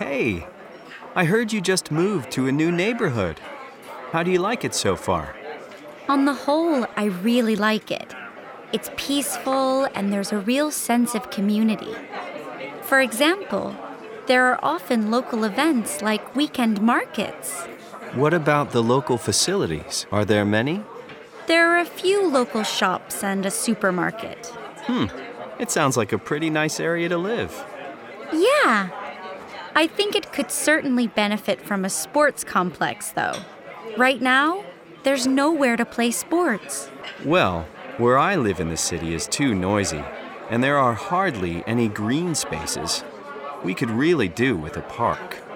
Hey, I heard you just moved to a new neighborhood. How do you like it so far? On the whole, I really like it. It's peaceful and there's a real sense of community. For example, there are often local events like weekend markets. What about the local facilities? Are there many? There are a few local shops and a supermarket. It sounds like a pretty nice area to live. Yeah, I think it could certainly benefit from a sports complex, though. Right now, there's nowhere to play sports. Well, where I live in the city is too noisy, and there are hardly any green spaces. We could really do with a park.